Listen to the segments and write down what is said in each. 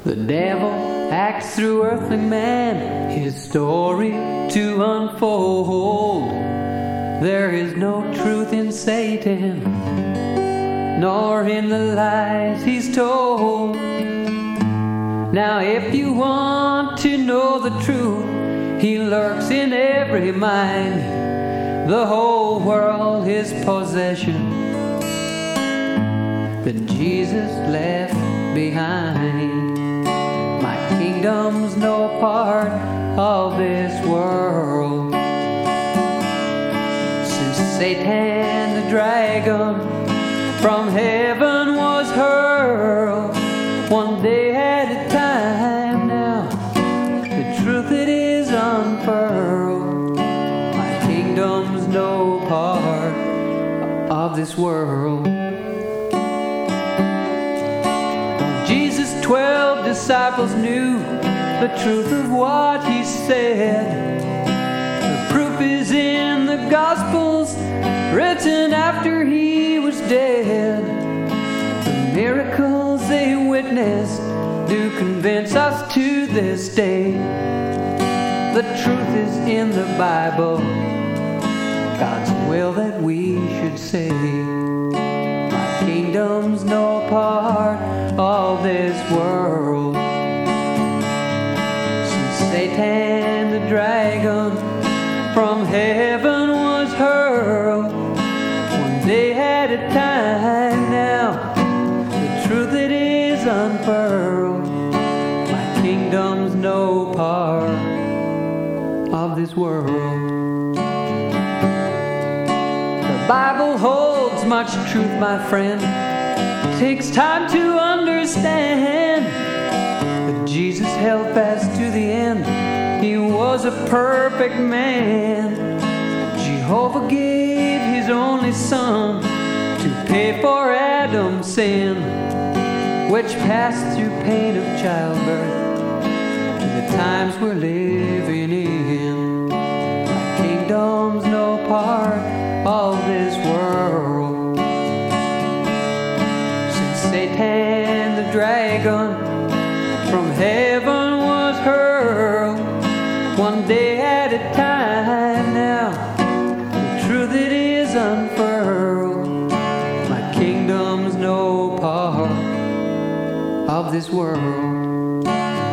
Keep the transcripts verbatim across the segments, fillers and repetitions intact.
The devil acts through earthly man, his story to unfold. There is no truth in Satan, nor in the lies he's told. Now if you want to know the truth, he lurks in every mind, the whole world his possession, that Jesus left behind. My kingdom's no part of this world. Since Satan the dragon from heaven was hurled, one day at a time now, the truth it is unfurled. My kingdom's no part of this world. Jesus' twelve disciples knew the truth of what he said. The proof is in the Gospels, written after he was dead. The miracles they witnessed do convince us to this day. The truth is in the Bible, God's will that we should say. My kingdom's no part of this world. Since Satan the dragon from heaven was hurled, one day at a time now, the truth it is unfurled. My kingdom's no part of this world. The Bible holds much truth, my friend. It takes time to understand that Jesus held fast to the end. He was a perfect man. Jehovah gave his only son to pay for Adam's sin, which passed through pain of childbirth to the times we're living in. My kingdom's no part of this world. Since Satan the dragon from heaven was hurled, one day at a time now, the truth it is unfurled. My kingdom's no part of this world.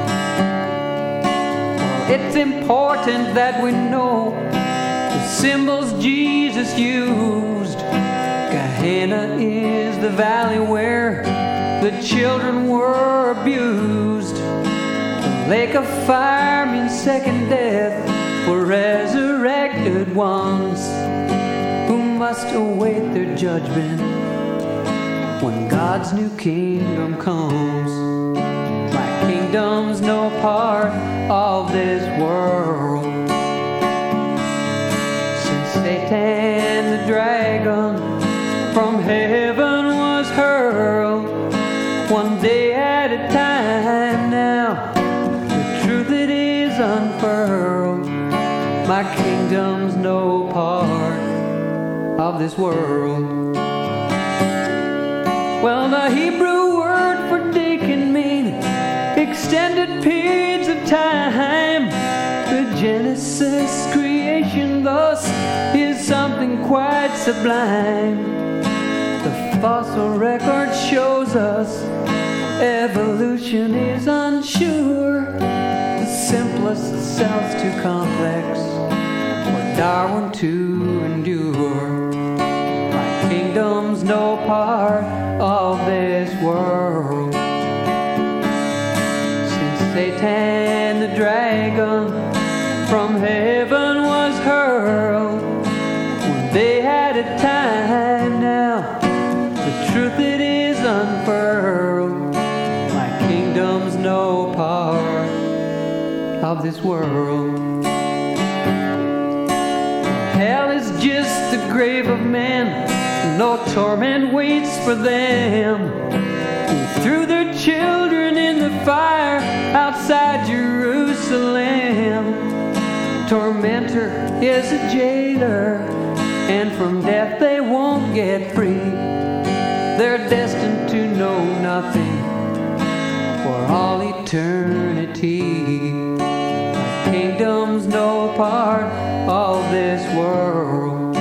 Well, it's important that we know the symbols Jesus used. Gehenna is the valley where the children were abused. The lake of fire means second death for resurrected ones who must await their judgment when God's new kingdom comes. My kingdom's no part of this world. Since Satan the dragon from heaven was hurled, one day at a time now, the truth it is unfurled. My kingdom's no part of this world. Well, the Hebrew word for day can mean extended periods of time. The Genesis creation thus is something quite sublime. The fossil record shows us evolution is unsure. The simplest cell's too complex for Darwin to endure. My kingdom's no part of this world. Since Satan the dragon from heaven was hurled, one day at a time now, the truth it is unfurled. My kingdom's no part of this world. Hell is just the grave of men. No torment waits for them who threw their children in the fire outside Jerusalem. Tormentor is a jailer, and from death they won't get free. They're destined to know nothing for all eternity. eternity. My kingdom's no part of this world.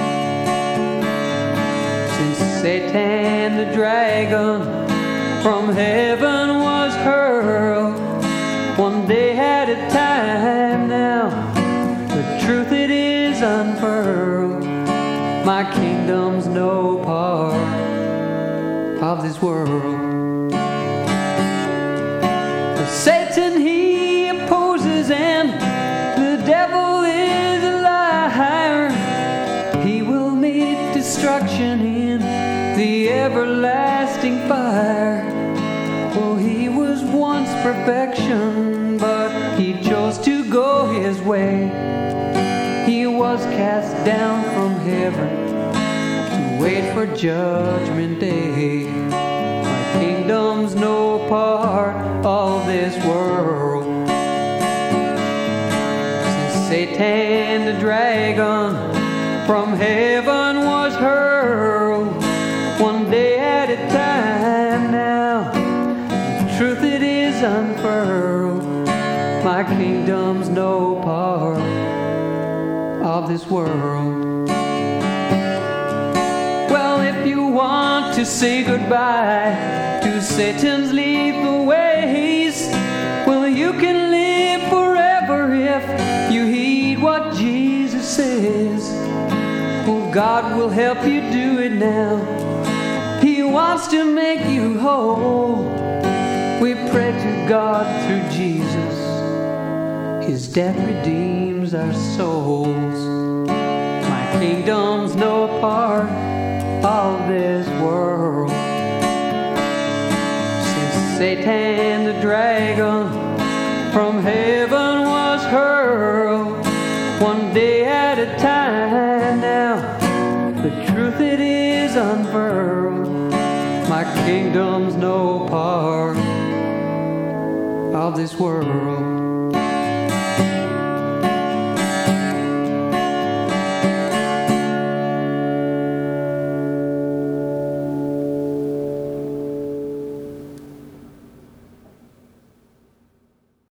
Since Satan the dragon from heaven was hurled, one day at a time now, the truth it is unfurled. My kingdom's no part of this world. For Satan he opposes, and the devil is a liar. He will meet destruction in the everlasting fire. Well, he was once perfection, but he chose to go his way. He was cast down from heaven to wait for judgment day. My kingdom's no part of this world. Since Satan the dragon from heaven was hurled, one day at a time now, the truth it is unfurled. My kingdom's no part of this world. Well, if you want to say goodbye to Satan's lethal ways, well, you can live forever if you heed what Jesus says. Well, God will help you do it now. He wants to make you whole. We pray to God through Jesus. His death redeems our souls. My kingdom's no part of this world. Since Satan the dragon from heaven was hurled, one day at a time now, the truth it is unfurled. My kingdom's no part of this world.